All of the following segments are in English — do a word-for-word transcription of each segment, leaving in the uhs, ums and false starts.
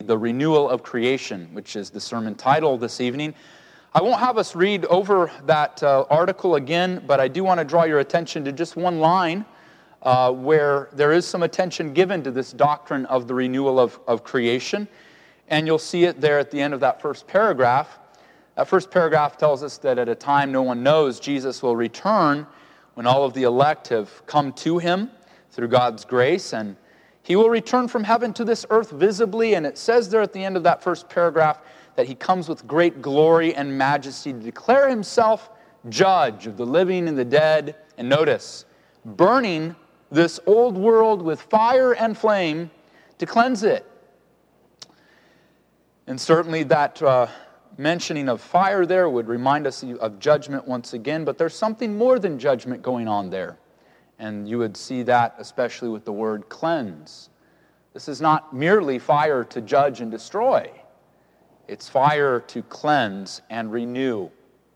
the renewal of creation, which is the sermon title this evening. I won't have us read over that uh, article again, but I do want to draw your attention to just one line uh, where there is some attention given to this doctrine of the renewal of, of creation. And you'll see it there at the end of that first paragraph. That first paragraph tells us that at a time no one knows, Jesus will return when all of the elect have come to him through God's grace, and he will return from heaven to this earth visibly, and it says there at the end of that first paragraph that he comes with great glory and majesty to declare himself judge of the living and the dead. And notice, burning this old world with fire and flame to cleanse it. And certainly that uh, mentioning of fire there would remind us of judgment once again, but there's something more than judgment going on there. And you would see that especially with the word cleanse. This is not merely fire to judge and destroy. It's fire to cleanse and renew.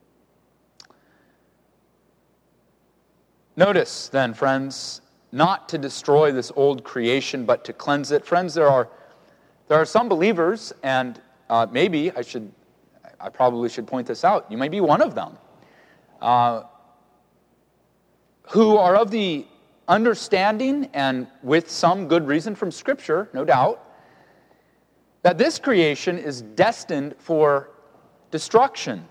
Notice then, friends, not to destroy this old creation, but to cleanse it. Friends, there are there are some believers, and uh, maybe I should, I probably should point this out. You may be one of them, uh, who are of the understanding, and with some good reason from Scripture, no doubt, that this creation is destined for destruction.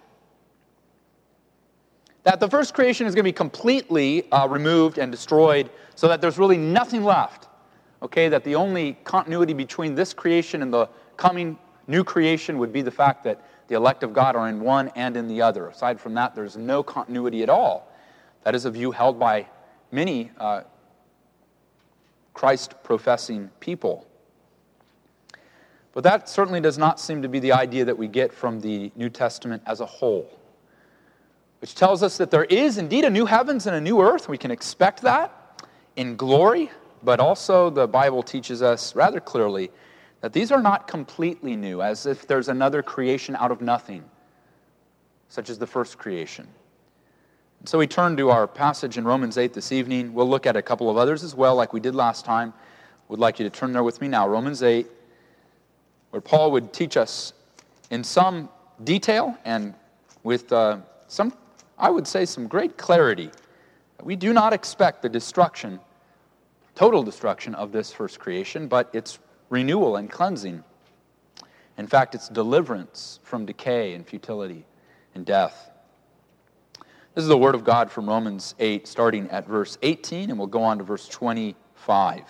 That the first creation is going to be completely uh, removed and destroyed so that there's really nothing left. Okay, that the only continuity between this creation and the coming new creation would be the fact that the elect of God are in one and in the other. Aside from that, there's no continuity at all. That is a view held by many uh, Christ-professing people. But that certainly does not seem to be the idea that we get from the New Testament as a whole, which tells us that there is indeed a new heavens and a new earth. We can expect that in glory, but also the Bible teaches us rather clearly that these are not completely new, as if there's another creation out of nothing, such as the first creation. And so we turn to our passage in Romans eight this evening. We'll look at a couple of others as well, like we did last time. Would like you to turn there with me now, Romans eight, where Paul would teach us in some detail and with uh, some, I would say, some great clarity that we do not expect the destruction, total destruction of this first creation, but its renewal and cleansing. In fact, its deliverance from decay and futility and death. This is the word of God from Romans eight, starting at verse eighteen, and we'll go on to verse twenty-five.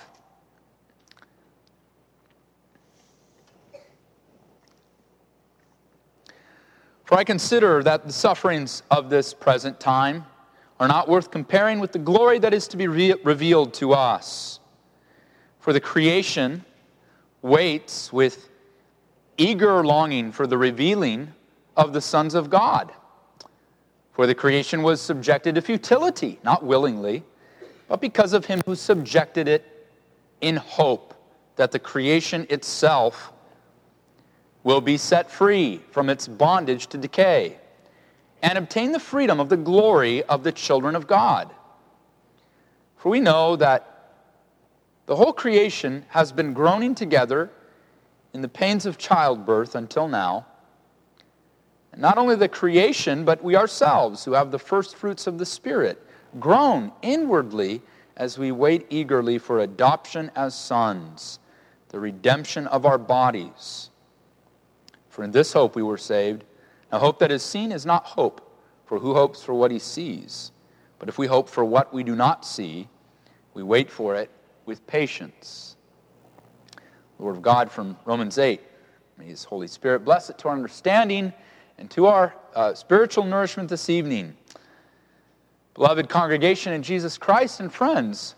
For I consider that the sufferings of this present time are not worth comparing with the glory that is to be re- revealed to us. For the creation waits with eager longing for the revealing of the sons of God. For the creation was subjected to futility, not willingly, but because of him who subjected it in hope that the creation itself will be set free from its bondage to decay and obtain the freedom of the glory of the children of God. For we know that the whole creation has been groaning together in the pains of childbirth until now. And not only the creation, but we ourselves, who have the first fruits of the Spirit, groan inwardly as we wait eagerly for adoption as sons, the redemption of our bodies. For in this hope we were saved. Now hope that is seen is not hope, for who hopes for what he sees? But if we hope for what we do not see, we wait for it with patience. The word of God from Romans eight. May his Holy Spirit bless it to our understanding and to our uh, spiritual nourishment this evening. Beloved congregation in Jesus Christ and friends,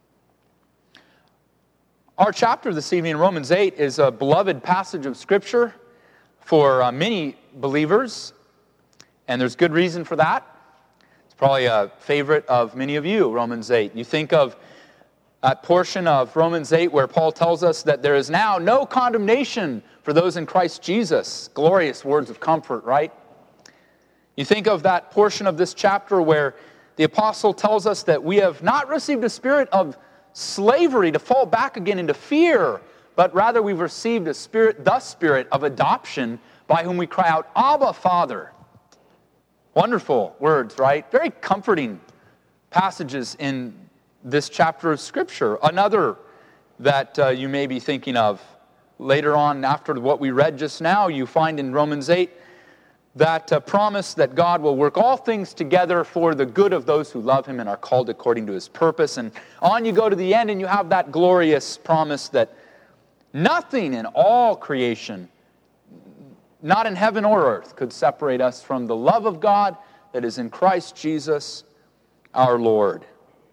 our chapter this evening in Romans eight is a beloved passage of Scripture for uh, many believers, and there's good reason for that. It's probably a favorite of many of you, Romans eight. You think of that portion of Romans eight where Paul tells us that there is now no condemnation for those in Christ Jesus. Glorious words of comfort, right? You think of that portion of this chapter where the apostle tells us that we have not received a spirit of slavery to fall back again into fear, but rather we've received a Spirit, the Spirit of adoption, by whom we cry out, Abba, Father. Wonderful words, right? Very comforting passages in this chapter of Scripture. Another that uh, you may be thinking of later on after what we read just now, you find in Romans eight that uh, promise that God will work all things together for the good of those who love Him and are called according to His purpose. And on you go to the end and you have that glorious promise that nothing in all creation, not in heaven or earth, could separate us from the love of God that is in Christ Jesus our Lord.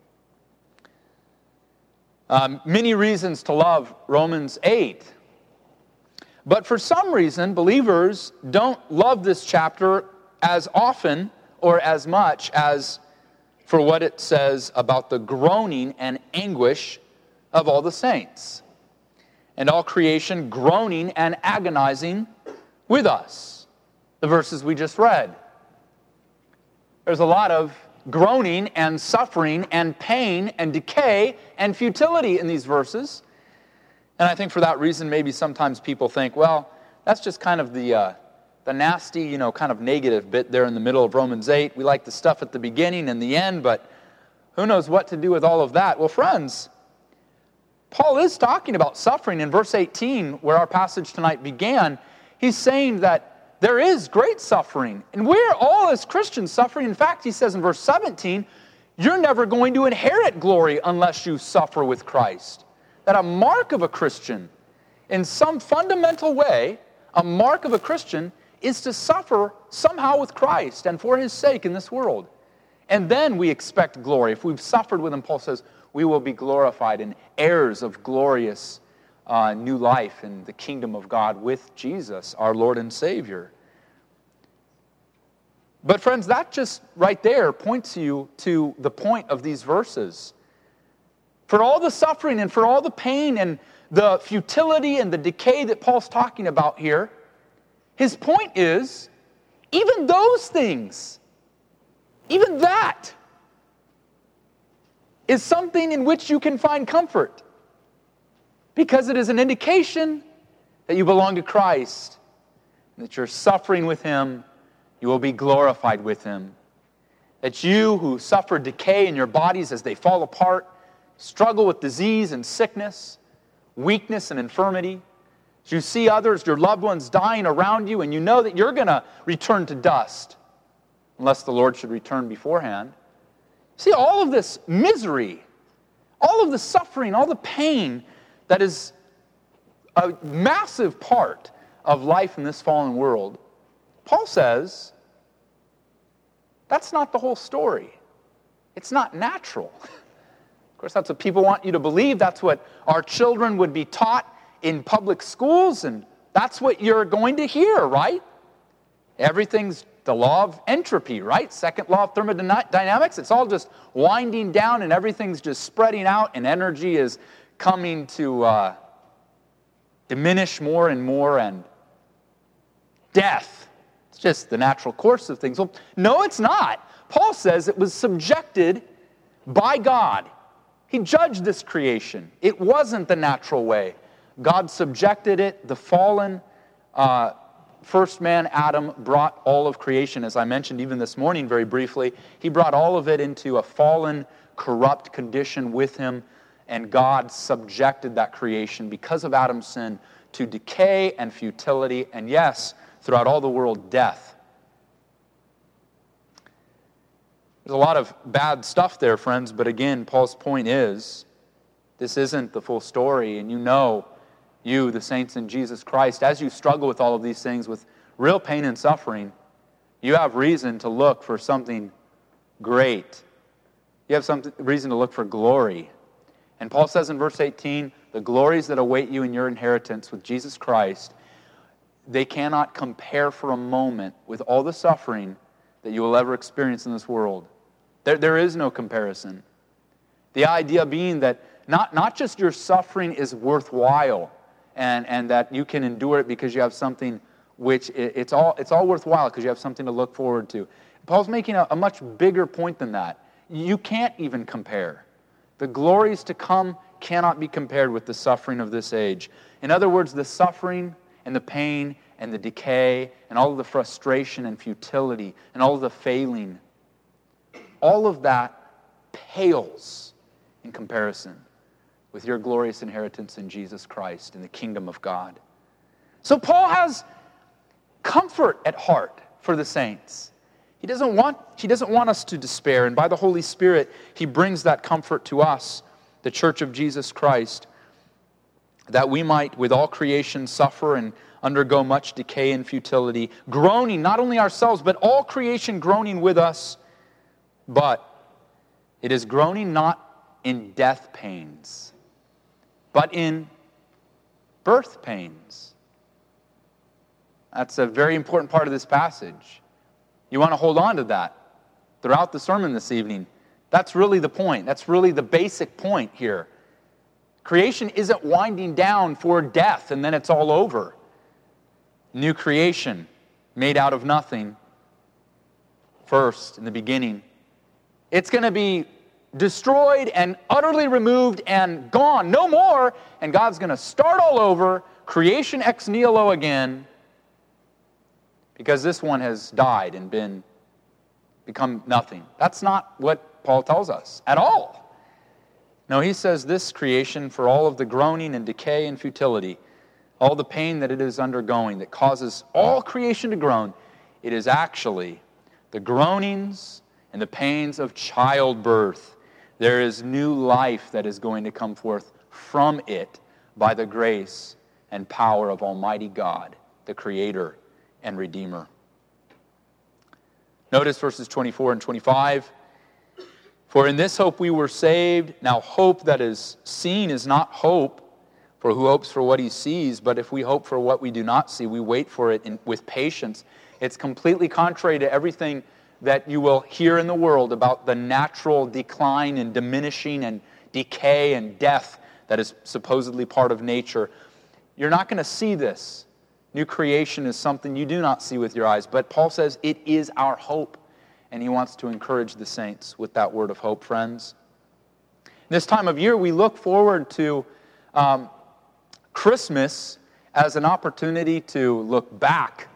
Um, many reasons to love Romans eight. But for some reason, believers don't love this chapter as often or as much as for what it says about the groaning and anguish of all the saints. And all creation groaning and agonizing with us. The verses we just read. There's a lot of groaning and suffering and pain and decay and futility in these verses. And I think for that reason, maybe sometimes people think, well, that's just kind of the uh, the nasty, you know, kind of negative bit there in the middle of Romans eight. We like the stuff at the beginning and the end, but who knows what to do with all of that? Well, friends, Paul is talking about suffering in verse eighteen, where our passage tonight began. He's saying that there is great suffering, and we're all as Christians suffering. In fact, he says in verse seventeen, you're never going to inherit glory unless you suffer with Christ. That a mark of a Christian, in some fundamental way, a mark of a Christian is to suffer somehow with Christ and for His sake in this world. And then we expect glory. If we've suffered with Him, Paul says, we will be glorified and heirs of glorious uh, new life in the kingdom of God with Jesus, our Lord and Savior. But friends, that just right there points you to the point of these verses. For all the suffering and for all the pain and the futility and the decay that Paul's talking about here, his point is, even those things, even that, is something in which you can find comfort. Because it is an indication that you belong to Christ, and that you're suffering with Him, you will be glorified with Him. That you who suffer decay in your bodies as they fall apart, struggle with disease and sickness, weakness and infirmity. As you see others, your loved ones dying around you, and you know that you're going to return to dust, unless the Lord should return beforehand. See, all of this misery, all of the suffering, all the pain that is a massive part of life in this fallen world, Paul says, that's not the whole story. It's not natural. Of course, that's what people want you to believe. That's what our children would be taught in public schools, and that's what you're going to hear, right? Everything's the law of entropy, right? Second law of thermodynamics. It's all just winding down, and everything's just spreading out, and energy is coming to uh, diminish more and more, and death. It's just the natural course of things. Well, no, it's not. Paul says it was subjected by God. He judged this creation. It wasn't the natural way. God subjected it. The fallen uh, first man, Adam, brought all of creation, as I mentioned even this morning very briefly. He brought all of it into a fallen, corrupt condition with him, and God subjected that creation because of Adam's sin to decay and futility, and yes, throughout all the world, death. There's a lot of bad stuff there, friends, but again, Paul's point is, this isn't the full story, and you know, you, the saints in Jesus Christ, as you struggle with all of these things, with real pain and suffering, you have reason to look for something great. You have some reason to look for glory. And Paul says in verse eighteen, the glories that await you in your inheritance with Jesus Christ, they cannot compare for a moment with all the suffering that you will ever experience in this world. There, there is no comparison. The idea being that not, not just your suffering is worthwhile and, and that you can endure it because you have something which it, it's all it's all worthwhile because you have something to look forward to. Paul's making a, a much bigger point than that. You can't even compare. The glories to come cannot be compared with the suffering of this age. In other words, the suffering and the pain and the decay and all of the frustration and futility and all of the failing, all of that pales in comparison with your glorious inheritance in Jesus Christ in the kingdom of God. So Paul has comfort at heart for the saints. He doesn't want, he doesn't want us to despair, and by the Holy Spirit, he brings that comfort to us, the church of Jesus Christ, that we might, with all creation, suffer and undergo much decay and futility, groaning, not only ourselves, but all creation groaning with us. But it is groaning not in death pains, but in birth pains. That's a very important part of this passage. You want to hold on to that throughout the sermon this evening. That's really the point. That's really the basic point here. Creation isn't winding down for death and then it's all over. New creation made out of nothing. First, in the beginning. It's going to be destroyed and utterly removed and gone. No more. And God's going to start all over. Creation ex nihilo again. Because this one has died and been become nothing. That's not what Paul tells us at all. No, he says this creation, for all of the groaning and decay and futility, all the pain that it is undergoing that causes all creation to groan, it is actually the groanings and the pains of childbirth. There is new life that is going to come forth from it by the grace and power of Almighty God, the Creator and Redeemer. Notice verses twenty-four and twenty-five. For in this hope we were saved. Now hope that is seen is not hope, for who hopes for what he sees? But if we hope for what we do not see, we wait for it in, with patience. It's completely contrary to everything that you will hear in the world about the natural decline and diminishing and decay and death that is supposedly part of nature. You're not going to see this. New creation is something you do not see with your eyes, but Paul says it is our hope, and he wants to encourage the saints with that word of hope, friends. This time of year, we look forward to um, Christmas as an opportunity to look back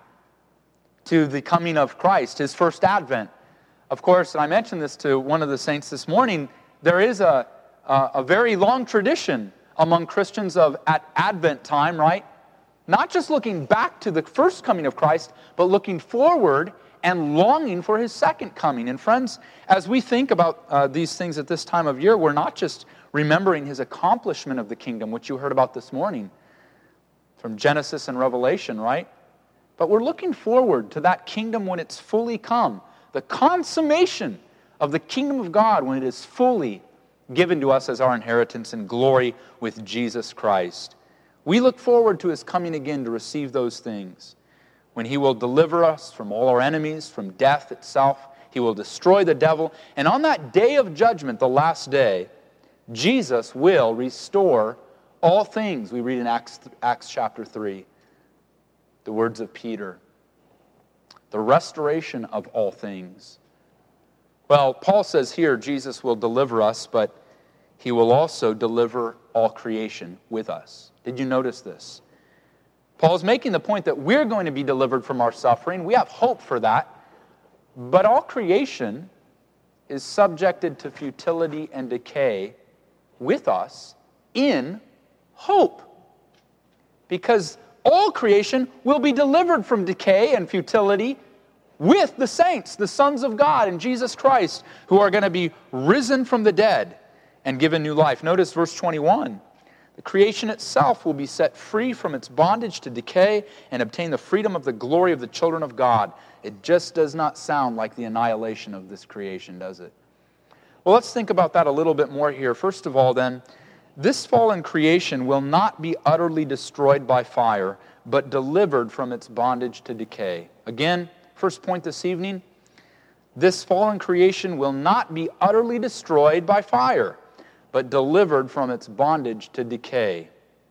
to the coming of Christ, his first advent. Of course, I mentioned this to one of the saints this morning, there is a, a, a very long tradition among Christians of at Advent time, right? Not just looking back to the first coming of Christ, but looking forward and longing for his second coming. And friends, as we think about uh, these things at this time of year, we're not just remembering his accomplishment of the kingdom, which you heard about this morning from Genesis and Revelation, right? But we're looking forward to that kingdom when it's fully come, the consummation of the kingdom of God when it is fully given to us as our inheritance in glory with Jesus Christ. We look forward to his coming again to receive those things, when he will deliver us from all our enemies, from death itself. He will destroy the devil. And on that day of judgment, the last day, Jesus will restore all things. We read in Acts, Acts chapter three, the words of Peter. The restoration of all things. Well, Paul says here Jesus will deliver us, but he will also deliver all creation with us. Did you notice this? Paul's making the point that we're going to be delivered from our suffering. We have hope for that. But all creation is subjected to futility and decay with us in hope. Because all creation will be delivered from decay and futility with the saints, the sons of God in Jesus Christ, who are going to be risen from the dead and given new life. Notice verse twenty-one. The creation itself will be set free from its bondage to decay and obtain the freedom of the glory of the children of God. It just does not sound like the annihilation of this creation, does it? Well, let's think about that a little bit more here. First of all, then, this fallen creation will not be utterly destroyed by fire, but delivered from its bondage to decay. Again, first point this evening, this fallen creation will not be utterly destroyed by fire, but delivered from its bondage to decay.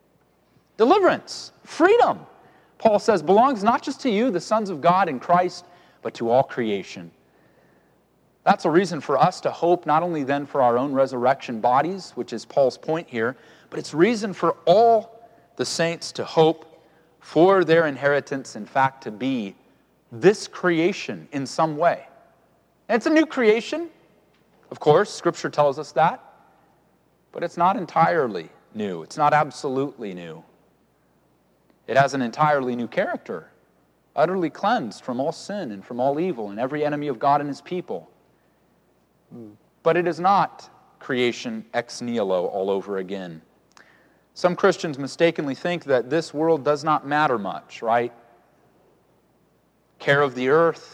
Deliverance, freedom, Paul says, belongs not just to you, the sons of God in Christ, but to all creation. That's a reason for us to hope not only then for our own resurrection bodies, which is Paul's point here, but it's reason for all the saints to hope for their inheritance, in fact, to be this creation in some way. And it's a new creation, of course, Scripture tells us that, but it's not entirely new. It's not absolutely new. It has an entirely new character, utterly cleansed from all sin and from all evil and every enemy of God and His people. But it is not creation ex nihilo all over again. Some Christians mistakenly think that this world does not matter much, right? Care of the earth,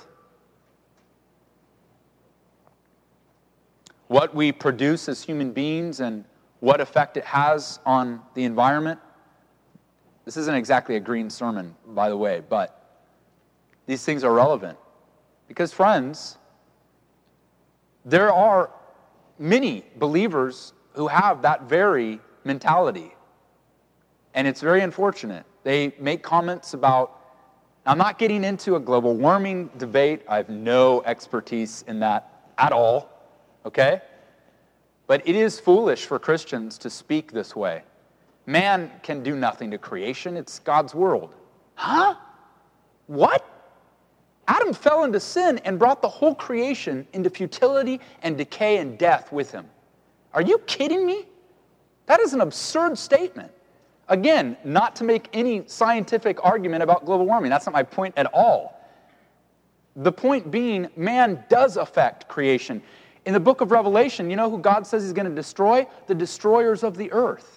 what we produce as human beings and what effect it has on the environment. This isn't exactly a green sermon, by the way, but these things are relevant. Because, friends, there are many believers who have that very mentality. And it's very unfortunate. They make comments about, I'm not getting into a global warming debate. I have no expertise in that at all. Okay? But it is foolish for Christians to speak this way. Man can do nothing to creation. It's God's world. Huh? What? Adam fell into sin and brought the whole creation into futility and decay and death with him. Are you kidding me? That is an absurd statement. Again, not to make any scientific argument about global warming. That's not my point at all. The point being, man does affect creation. In the book of Revelation, you know who God says He's going to destroy? The destroyers of the earth.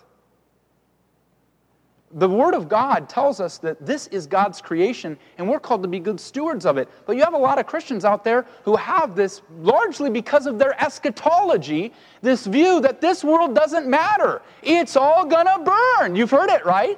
The Word of God tells us that this is God's creation, and we're called to be good stewards of it. But you have a lot of Christians out there who have this, largely because of their eschatology, this view that this world doesn't matter. It's all going to burn. You've heard it, right?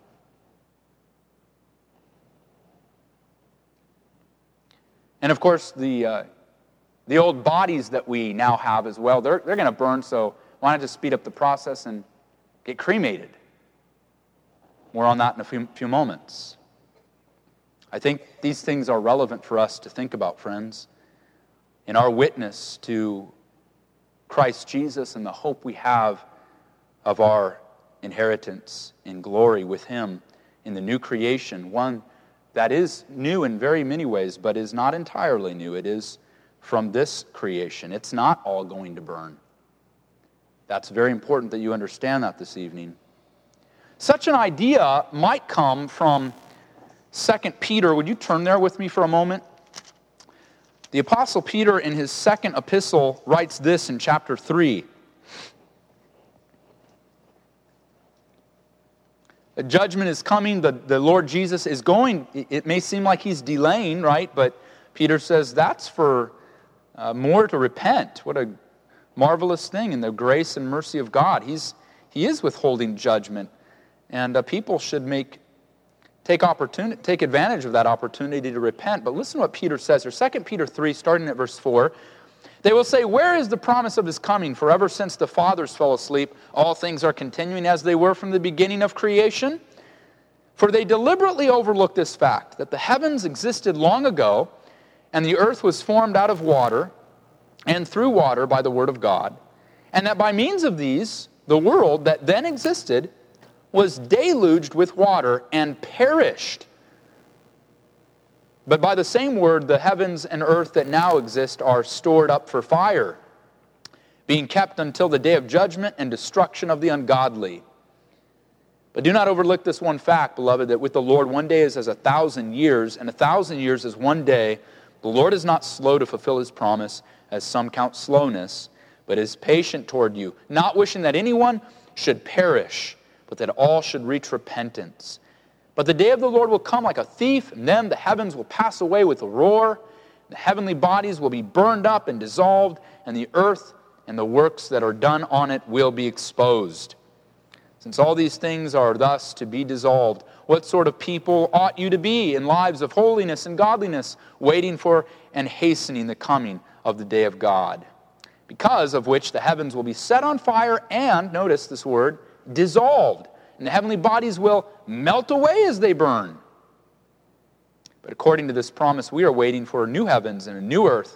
And of course, the uh, the old bodies that we now have as well, they're, they're going to burn, so why not just speed up the process and get cremated? More on that in a few, few moments. I think these things are relevant for us to think about, friends, in our witness to Christ Jesus and the hope we have of our inheritance in glory with Him in the new creation, one that is new in very many ways, but is not entirely new. It is from this creation. It's not all going to burn. That's very important that you understand that this evening. Such an idea might come from Second Peter. Would you turn there with me for a moment? The Apostle Peter, in his second epistle, writes this in chapter three. A judgment is coming. The, the Lord Jesus is going. It may seem like He's delaying, right? But Peter says that's for uh, more to repent. What a marvelous thing in the grace and mercy of God. He's He is withholding judgment. And uh, people should make take opportunity, take advantage of that opportunity to repent. But listen to what Peter says here. Second Peter three, starting at verse four. They will say, where is the promise of His coming? For ever since the fathers fell asleep, all things are continuing as they were from the beginning of creation. For they deliberately overlook this fact, that the heavens existed long ago, and the earth was formed out of water, and through water by the word of God, and that by means of these, the world that then existed was deluged with water and perished. But by the same word, the heavens and earth that now exist are stored up for fire, being kept until the day of judgment and destruction of the ungodly. But do not overlook this one fact, beloved, that with the Lord one day is as a thousand years, and a thousand years is one day. The Lord is not slow to fulfill His promise, as some count slowness, but is patient toward you, not wishing that anyone should perish, but that all should reach repentance. But the day of the Lord will come like a thief, and then the heavens will pass away with a roar, the heavenly bodies will be burned up and dissolved, and the earth and the works that are done on it will be exposed. Since all these things are thus to be dissolved, what sort of people ought you to be in lives of holiness and godliness, waiting for and hastening the coming of the day of God? Because of which the heavens will be set on fire and, notice this word, dissolved, and the heavenly bodies will melt away as they burn. But according to this promise, we are waiting for a new heavens and a new earth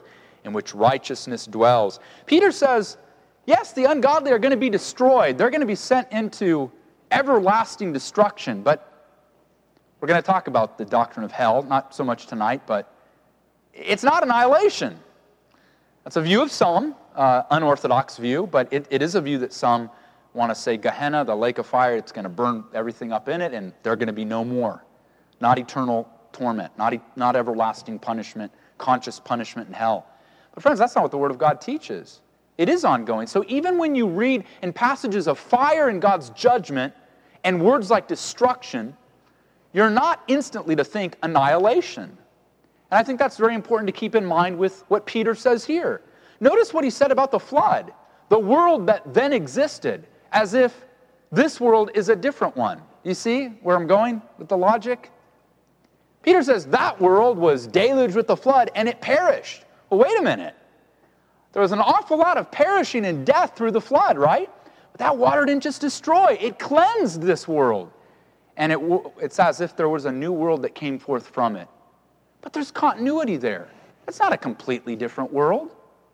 in which righteousness dwells. Peter says, yes, the ungodly are going to be destroyed. They're going to be sent into everlasting destruction. But we're going to talk about the doctrine of hell, not so much tonight, but it's not annihilation. That's a view of some, uh, unorthodox view, but it, it is a view that some want to say Gehenna, the lake of fire, it's going to burn everything up in it, and they're going to be no more. Not eternal torment, not, e- not everlasting punishment, conscious punishment in hell. But friends, that's not what the Word of God teaches. It is ongoing. So even when you read in passages of fire and God's judgment and words like destruction, you're not instantly to think annihilation. And I think that's very important to keep in mind with what Peter says here. Notice what he said about the flood, the world that then existed, as if this world is a different one. You see where I'm going with the logic? Peter says that world was deluged with the flood and it perished. Well, wait a minute. There was an awful lot of perishing and death through the flood, right? But that water didn't just destroy, it cleansed this world. And it, it's as if there was a new world that came forth from it. But there's continuity there. It's not a completely different world.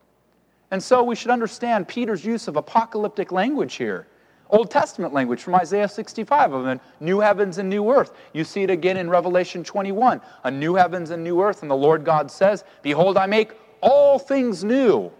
And so we should understand Peter's use of apocalyptic language here. Old Testament language from Isaiah sixty-five of a new heavens and new earth. You see it again in Revelation twenty-one. A new heavens and new earth. And the Lord God says, behold, I make all things new.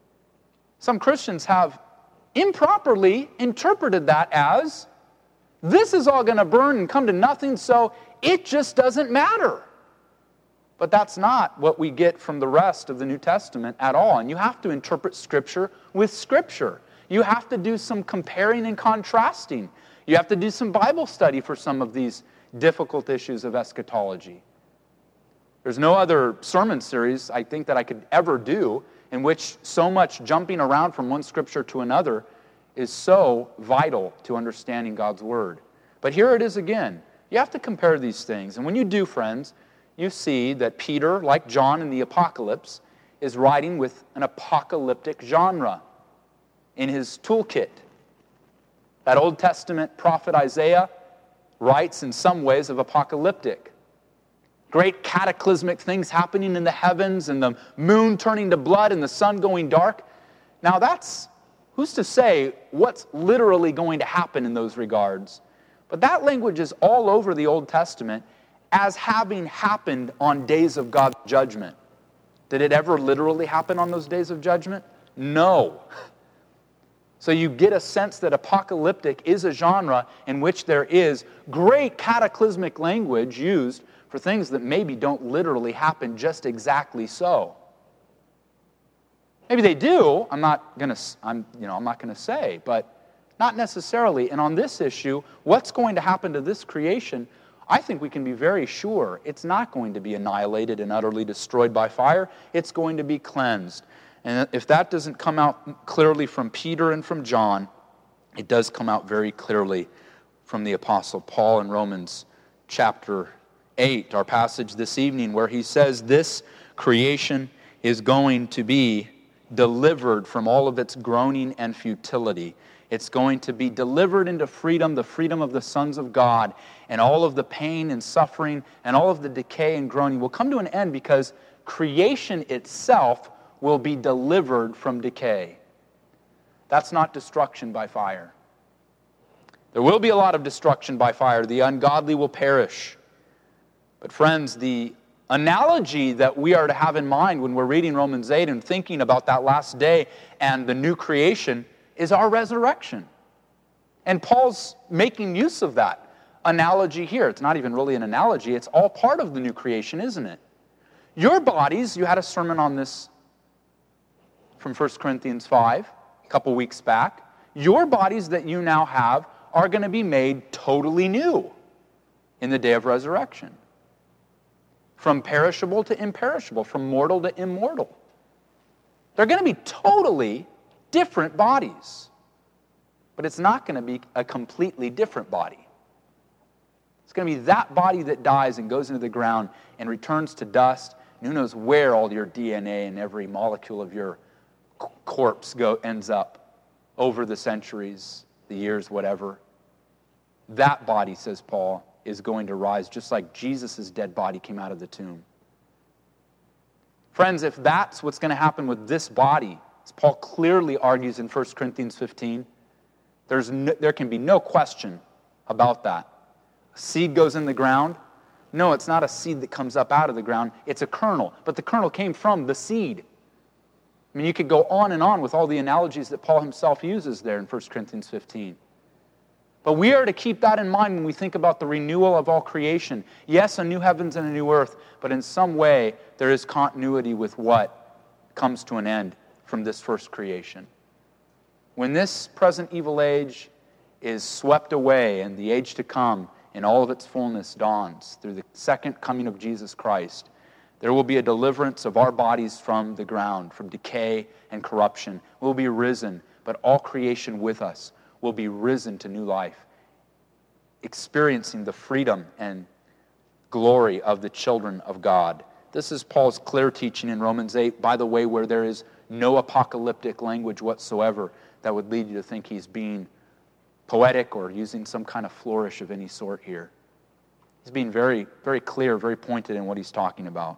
Some Christians have improperly interpreted that as, this is all going to burn and come to nothing, so it just doesn't matter. But that's not what we get from the rest of the New Testament at all. And you have to interpret Scripture with Scripture. You have to do some comparing and contrasting. You have to do some Bible study for some of these difficult issues of eschatology. There's no other sermon series, I think, that I could ever do in which so much jumping around from one Scripture to another is so vital to understanding God's Word. But here it is again. You have to compare these things. And when you do, friends, you see that Peter, like John in the Apocalypse, is writing with an apocalyptic genre in his toolkit. That Old Testament prophet Isaiah writes in some ways of apocalyptic. Great cataclysmic things happening in the heavens and the moon turning to blood and the sun going dark. Now that's, who's to say what's literally going to happen in those regards? But that language is all over the Old Testament as having happened on days of God's judgment. Did it ever literally happen on those days of judgment? No. So you get a sense that apocalyptic is a genre in which there is great cataclysmic language used for things that maybe don't literally happen just exactly so. Maybe they do. I'm not going to I'm you know, I'm not going to say, but not necessarily. And on this issue, what's going to happen to this creation? I think we can be very sure it's not going to be annihilated and utterly destroyed by fire. It's going to be cleansed. And if that doesn't come out clearly from Peter and from John, it does come out very clearly from the Apostle Paul in Romans chapter eight, our passage this evening, where he says this creation is going to be delivered from all of its groaning and futility. It's going to be delivered into freedom, the freedom of the sons of God, and all of the pain and suffering and all of the decay and groaning will come to an end because creation itself will be delivered from decay. That's not destruction by fire. There will be a lot of destruction by fire. The ungodly will perish. But friends, the analogy that we are to have in mind when we're reading Romans eight and thinking about that last day and the new creation is our resurrection. And Paul's making use of that analogy here. It's not even really an analogy. It's all part of the new creation, isn't it? Your bodies, you had a sermon on this from First Corinthians five a couple weeks back. Your bodies that you now have are going to be made totally new in the day of resurrection. From perishable to imperishable, from mortal to immortal. They're going to be totally different bodies. But it's not going to be a completely different body. It's going to be that body that dies and goes into the ground and returns to dust. And who knows where all your D N A and every molecule of your corpse go ends up over the centuries, the years, whatever. That body, says Paul, is going to rise just like Jesus' dead body came out of the tomb. Friends, if that's what's going to happen with this body, as Paul clearly argues in First Corinthians fifteen, there's no, there can be no question about that. A seed goes in the ground. No, it's not a seed that comes up out of the ground. It's a kernel. But the kernel came from the seed. I mean, you could go on and on with all the analogies that Paul himself uses there in First Corinthians fifteen. But we are to keep that in mind when we think about the renewal of all creation. Yes, a new heavens and a new earth, but in some way there is continuity with what comes to an end from this first creation. When this present evil age is swept away and the age to come in all of its fullness dawns through the second coming of Jesus Christ, there will be a deliverance of our bodies from the ground, from decay and corruption. We'll be risen, but all creation with us will be risen to new life, experiencing the freedom and glory of the children of God. This is Paul's clear teaching in Romans eight, by the way, where there is no apocalyptic language whatsoever that would lead you to think he's being poetic or using some kind of flourish of any sort here. He's being very, very clear, very pointed in what he's talking about.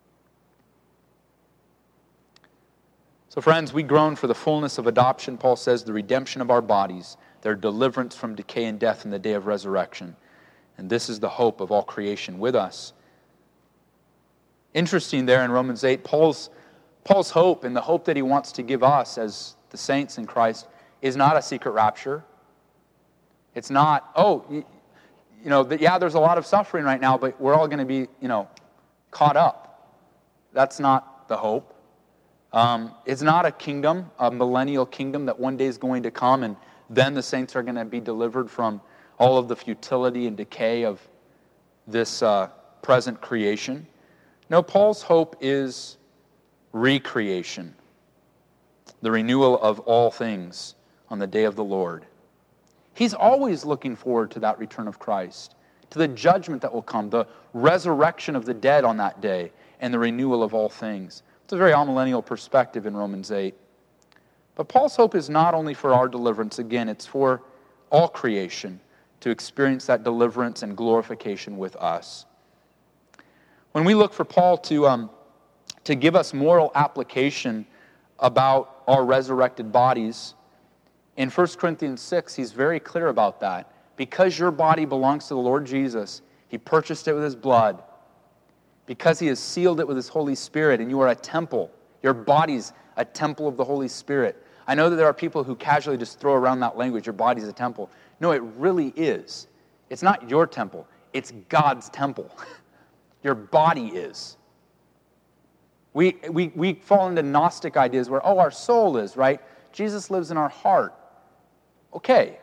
So friends, we groan for the fullness of adoption, Paul says, the redemption of our bodies, their deliverance from decay and death in the day of resurrection. And this is the hope of all creation with us. Interesting there in Romans eight, Paul's, Paul's hope and the hope that he wants to give us as the saints in Christ is not a secret rapture. It's not, oh, you, you know, yeah, there's a lot of suffering right now, but we're all going to be, you know, caught up. That's not the hope. Um, it's not a kingdom, a millennial kingdom that one day is going to come and then the saints are going to be delivered from all of the futility and decay of this uh, present creation. No, Paul's hope is recreation, the renewal of all things on the day of the Lord. He's always looking forward to that return of Christ, to the judgment that will come, the resurrection of the dead on that day, and the renewal of all things. It's a very amillennial perspective in Romans eight. But Paul's hope is not only for our deliverance. Again, it's for all creation to experience that deliverance and glorification with us. When we look for Paul to, um, to give us moral application about our resurrected bodies, in First Corinthians six, he's very clear about that. Because your body belongs to the Lord Jesus, he purchased it with his blood. Because he has sealed it with his Holy Spirit, and you are a temple. Your body's a temple of the Holy Spirit. I know that there are people who casually just throw around that language, your body's a temple. No, it really is. It's not your temple. It's God's temple. Your body is. We, we, we fall into Gnostic ideas where, oh, our soul is, right? Jesus lives in our heart. Okay.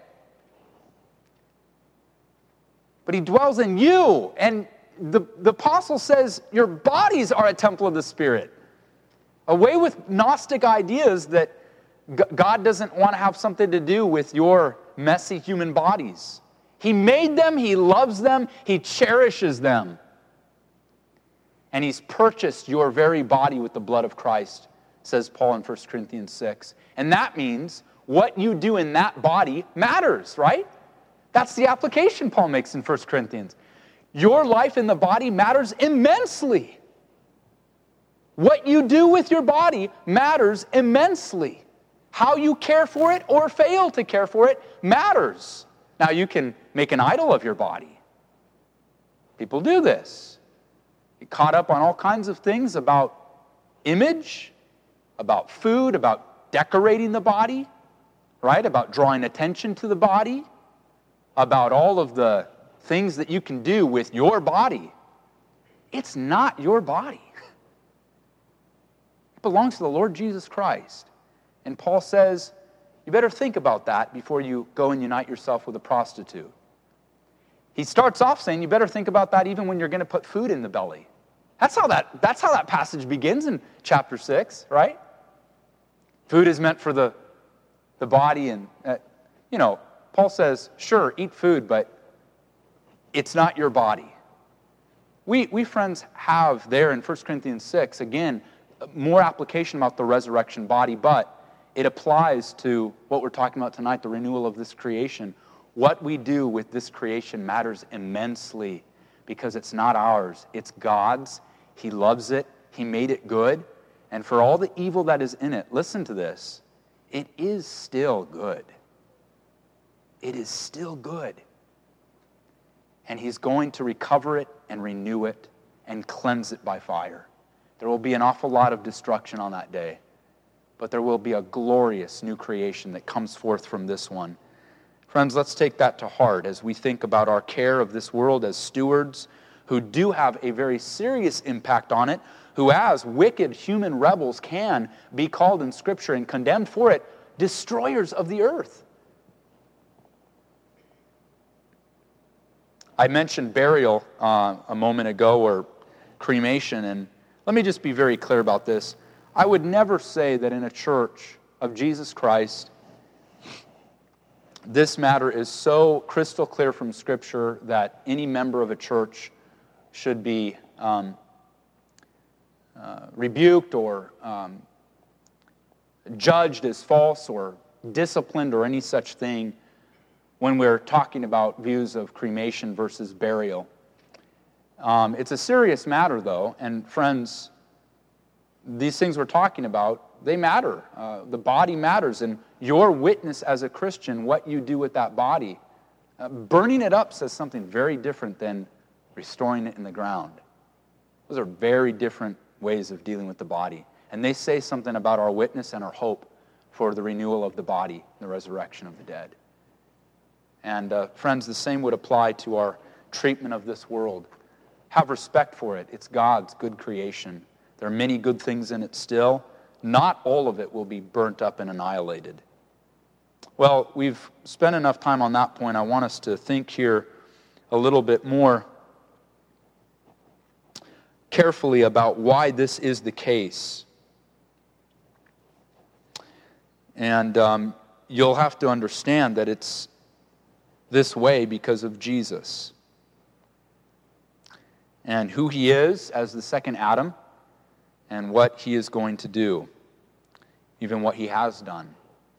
But he dwells in you, and The, the apostle says your bodies are a temple of the Spirit. Away with Gnostic ideas that G- God doesn't want to have something to do with your messy human bodies. He made them, he loves them, he cherishes them. And he's purchased your very body with the blood of Christ, says Paul in First Corinthians six. And that means what you do in that body matters, right? That's the application Paul makes in First Corinthians. Your life in the body matters immensely. What you do with your body matters immensely. How you care for it or fail to care for it matters. Now, you can make an idol of your body. People do this. Get caught up on all kinds of things about image, about food, about decorating the body, right? About drawing attention to the body, about all of the things that you can do with your body. It's not your body. It belongs to the Lord Jesus Christ. And Paul says, you better think about that before you go and unite yourself with a prostitute. He starts off saying, you better think about that even when you're going to put food in the belly. That's how that, that's how that passage begins in chapter six, right? Food is meant for the, the body. And, uh, you know, Paul says, sure, eat food, but it's not your body. We, we friends, have there in First Corinthians six, again, more application about the resurrection body, but it applies to what we're talking about tonight, the renewal of this creation. What we do with this creation matters immensely because it's not ours. It's God's. He loves it. He made it good. And for all the evil that is in it, listen to this, it is still good. It is still good. And He's going to recover it and renew it and cleanse it by fire. There will be an awful lot of destruction on that day, but there will be a glorious new creation that comes forth from this one. Friends, let's take that to heart as we think about our care of this world as stewards who do have a very serious impact on it, who as wicked human rebels can be called in Scripture and condemned for it, destroyers of the earth. I mentioned burial uh, a moment ago, or cremation, and let me just be very clear about this. I would never say that in a church of Jesus Christ, this matter is so crystal clear from Scripture that any member of a church should be um, uh, rebuked or um, judged as false or disciplined or any such thing when we're talking about views of cremation versus burial. Um, it's a serious matter, though, and friends, these things we're talking about, they matter. Uh, the body matters, and your witness as a Christian, what you do with that body, uh, burning it up says something very different than restoring it in the ground. Those are very different ways of dealing with the body, and they say something about our witness and our hope for the renewal of the body, the resurrection of the dead. And uh, friends, the same would apply to our treatment of this world. Have respect for it. It's God's good creation. There are many good things in it still. Not all of it will be burnt up and annihilated. Well, we've spent enough time on that point. I want us to think here a little bit more carefully about why this is the case. And um, you'll have to understand that it's this way because of Jesus and who He is as the second Adam and what He is going to do, even what He has done.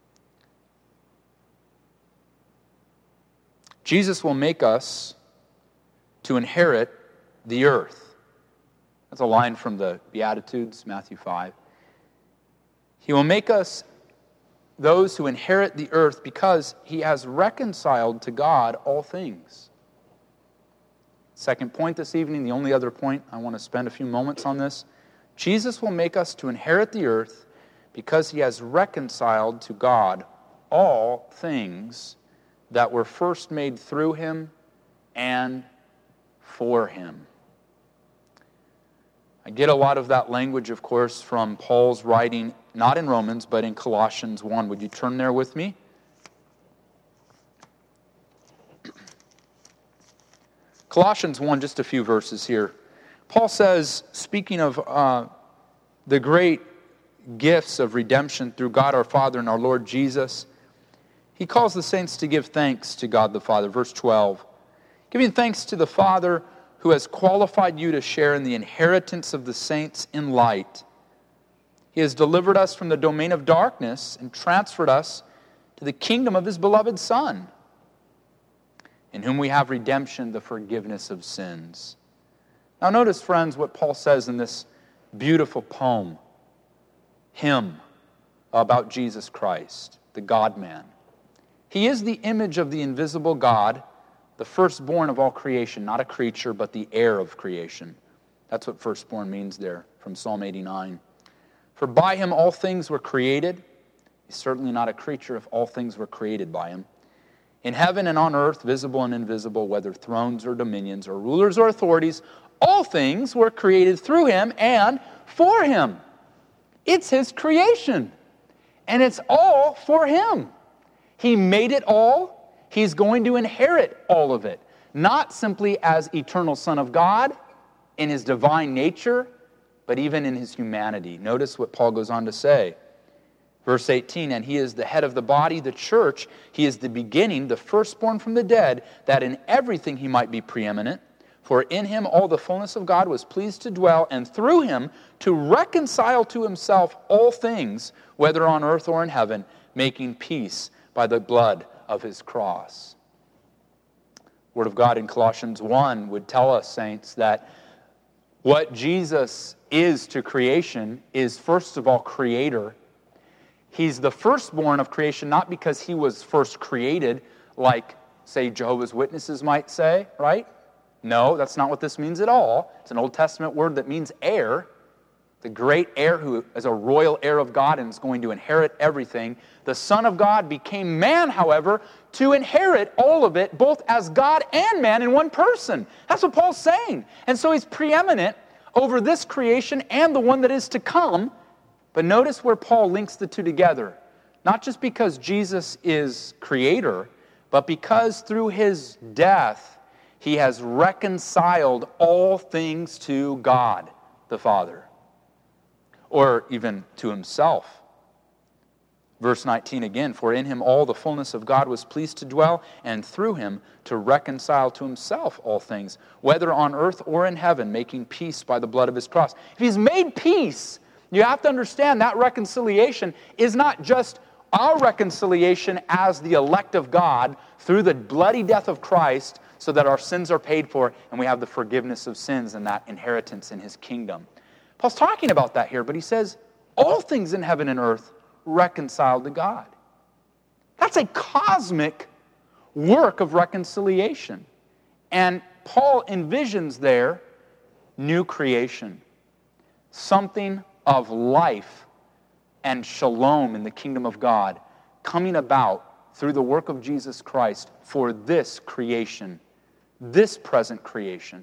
Jesus will make us to inherit the earth. That's a line from the Beatitudes, Matthew five. He will make us those who inherit the earth because He has reconciled to God all things. Second point this evening, the only other point, I want to spend a few moments on this. Jesus will make us to inherit the earth because He has reconciled to God all things that were first made through Him and for Him. I get a lot of that language, of course, from Paul's writing, not in Romans, but in Colossians one. Would you turn there with me? Colossians one, just a few verses here. Paul says, speaking of uh, the great gifts of redemption through God our Father and our Lord Jesus, he calls the saints to give thanks to God the Father. Verse twelve, giving thanks to the Father who has qualified you to share in the inheritance of the saints in light. He has delivered us from the domain of darkness and transferred us to the kingdom of His beloved Son, in whom we have redemption, the forgiveness of sins. Now notice, friends, what Paul says in this beautiful poem, hymn about Jesus Christ, the God-man. He is the image of the invisible God, the firstborn of all creation, not a creature, but the heir of creation. That's what firstborn means there, from Psalm eighty-nine. For by Him all things were created. He's certainly not a creature if all things were created by Him. In heaven and on earth, visible and invisible, whether thrones or dominions or rulers or authorities, all things were created through Him and for Him. It's His creation, and it's all for Him. He made it all. He's going to inherit all of it, not simply as eternal Son of God in His divine nature, but even in His humanity. Notice what Paul goes on to say. Verse eighteen, and He is the head of the body, the church. He is the beginning, the firstborn from the dead, that in everything He might be preeminent. For in Him all the fullness of God was pleased to dwell, and through Him to reconcile to Himself all things, whether on earth or in heaven, making peace by the blood of His cross. Word of God in Colossians one would tell us, saints, that What Jesus is to creation is, first of all, creator. He's the firstborn of creation, not because he was first created, like, say, Jehovah's Witnesses might say, right? No, that's not what this means at all. It's an Old Testament word that means heir. The great heir who is a royal heir of God and is going to inherit everything. The Son of God became man, however, to inherit all of it, both as God and man in one person. That's what Paul's saying. And so he's preeminent over this creation and the one that is to come. But notice where Paul links the two together. Not just because Jesus is creator, but because through his death, he has reconciled all things to God the Father, or even to himself. Verse nineteen again, for in him all the fullness of God was pleased to dwell, and through him to reconcile to himself all things, whether on earth or in heaven, making peace by the blood of his cross. If he's made peace, you have to understand that reconciliation is not just our reconciliation as the elect of God through the bloody death of Christ so that our sins are paid for and we have the forgiveness of sins and that inheritance in his kingdom. Paul's talking about that here, but he says, all things in heaven and earth reconciled to God. That's a cosmic work of reconciliation. And Paul envisions there new creation, something of life and shalom in the kingdom of God coming about through the work of Jesus Christ for this creation, this present creation.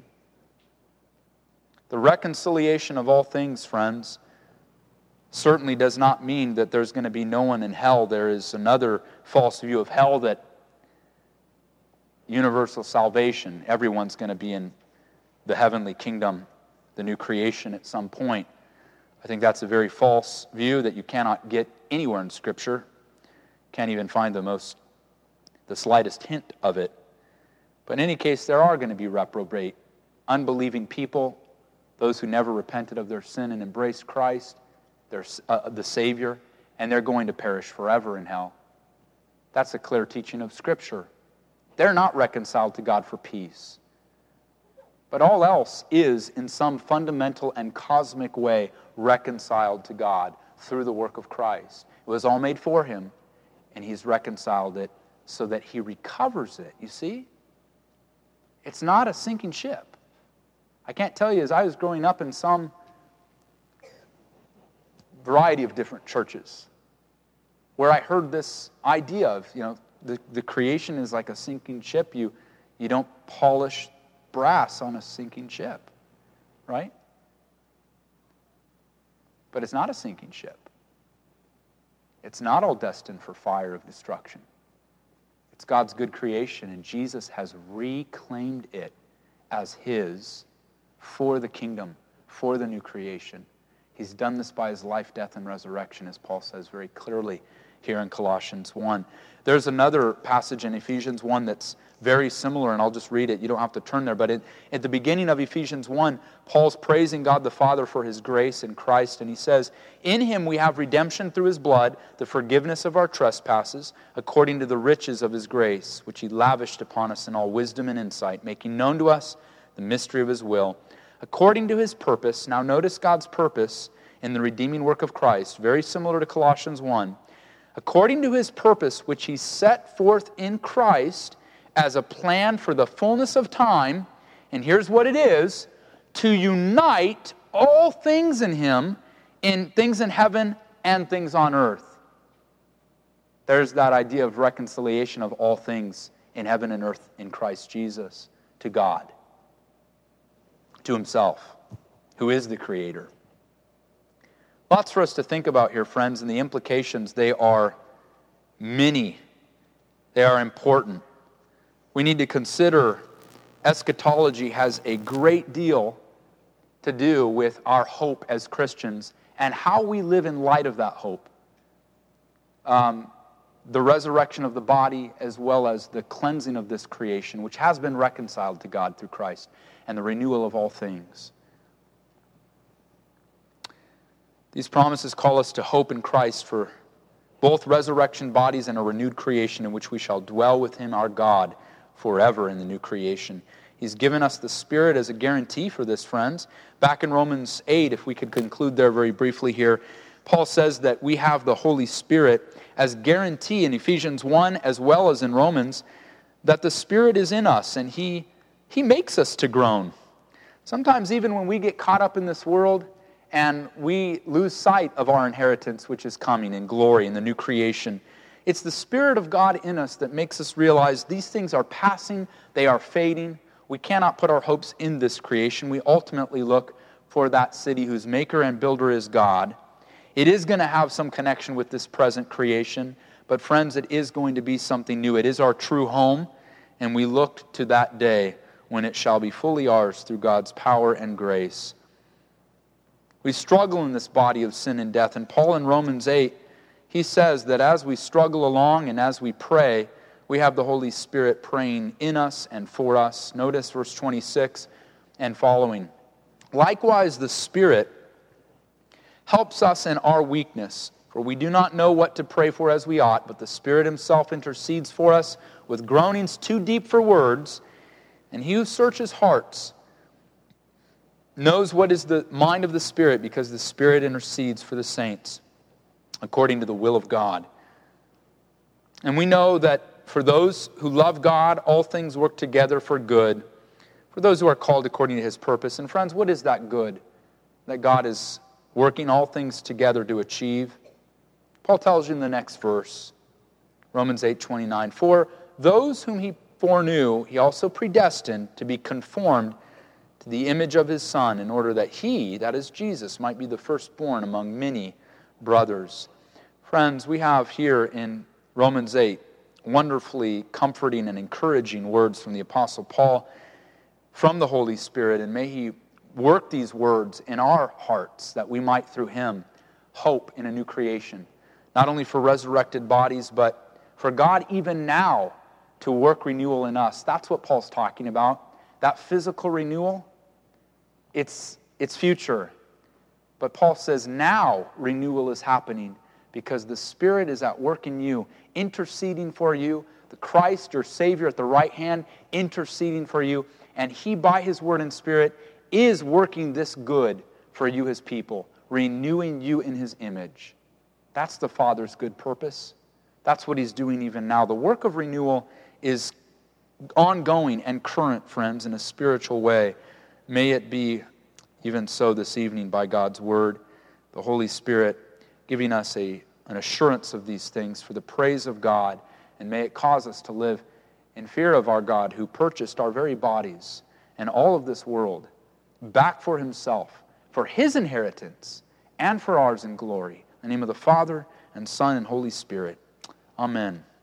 The reconciliation of all things, friends, certainly does not mean that there's going to be no one in hell. There is another false view of hell that universal salvation, everyone's going to be in the heavenly kingdom, the new creation at some point. I think that's a very false view that you cannot get anywhere in Scripture. Can't even find the most, the slightest hint of it. But in any case, there are going to be reprobate, unbelieving people, those who never repented of their sin and embraced Christ, their, uh, the Savior, and they're going to perish forever in hell. That's a clear teaching of Scripture. They're not reconciled to God for peace. But all else is, in some fundamental and cosmic way, reconciled to God through the work of Christ. It was all made for him, and he's reconciled it so that he recovers it. You see? It's not a sinking ship. I can't tell you, as I was growing up in some variety of different churches, where I heard this idea of, you know, the, the creation is like a sinking ship. You, you don't polish brass on a sinking ship, right? But it's not a sinking ship. It's not all destined for fire of destruction. It's God's good creation, and Jesus has reclaimed it as his for the kingdom, for the new creation. He's done this by his life, death, and resurrection, as Paul says very clearly here in Colossians one. There's another passage in Ephesians one that's very similar, and I'll just read it. You don't have to turn there. But it, at the beginning of Ephesians one, Paul's praising God the Father for his grace in Christ, and he says, in him we have redemption through his blood, the forgiveness of our trespasses, according to the riches of his grace, which he lavished upon us in all wisdom and insight, making known to us the mystery of his will, according to his purpose. Now notice God's purpose in the redeeming work of Christ, very similar to Colossians one. According to his purpose, which he set forth in Christ as a plan for the fullness of time, and here's what it is, to unite all things in him, in things in heaven and things on earth. There's that idea of reconciliation of all things in heaven and earth in Christ Jesus to God, to himself, who is the Creator. Lots for us to think about here, friends, and the implications, they are many. They are important. We need to consider eschatology has a great deal to do with our hope as Christians and how we live in light of that hope. Um, the resurrection of the body as well as the cleansing of this creation, which has been reconciled to God through Christ, and the renewal of all things. These promises call us to hope in Christ for both resurrection bodies and a renewed creation in which we shall dwell with him, our God, forever in the new creation. He's given us the Spirit as a guarantee for this, friends. Back in Romans eight, if we could conclude there very briefly here, Paul says that we have the Holy Spirit as guarantee in Ephesians one as well as in Romans that the Spirit is in us and He, he makes us to groan. Sometimes even when we get caught up in this world and we lose sight of our inheritance which is coming in glory in the new creation, it's the Spirit of God in us that makes us realize these things are passing, they are fading. We cannot put our hopes in this creation. We ultimately look for that city whose maker and builder is God. It is going to have some connection with this present creation, but friends, it is going to be something new. It is our true home, and we look to that day when it shall be fully ours through God's power and grace. We struggle in this body of sin and death, and Paul in Romans eight, he says that as we struggle along and as we pray, we have the Holy Spirit praying in us and for us. Notice verse twenty-six and following. Likewise, the Spirit helps us in our weakness, for we do not know what to pray for as we ought, but the Spirit Himself intercedes for us with groanings too deep for words, and He who searches hearts knows what is the mind of the Spirit, because the Spirit intercedes for the saints according to the will of God. And we know that for those who love God, all things work together for good, for those who are called according to His purpose. And friends, what is that good that God is working all things together to achieve? Paul tells you in the next verse, Romans eight twenty-nine, for those whom He foreknew, He also predestined to be conformed to the image of His Son, in order that He, that is Jesus, might be the firstborn among many brothers. Friends, we have here in Romans eight wonderfully comforting and encouraging words from the Apostle Paul from the Holy Spirit, and may He work these words in our hearts that we might through Him hope in a new creation, not only for resurrected bodies, but for God even now to work renewal in us. That's what Paul's talking about. That physical renewal, it's, it's future. But Paul says now renewal is happening because the Spirit is at work in you, interceding for you. The Christ, your Savior at the right hand, interceding for you. And He, by His Word and Spirit, is working this good for you, His people, renewing you in His image. That's the Father's good purpose. That's what He's doing even now. The work of renewal is ongoing and current, friends, in a spiritual way. May it be even so this evening by God's Word, the Holy Spirit giving us a, an assurance of these things for the praise of God, and may it cause us to live in fear of our God who purchased our very bodies and all of this world back for Himself, for His inheritance, and for ours in glory. In the name of the Father, and Son, and Holy Spirit. Amen.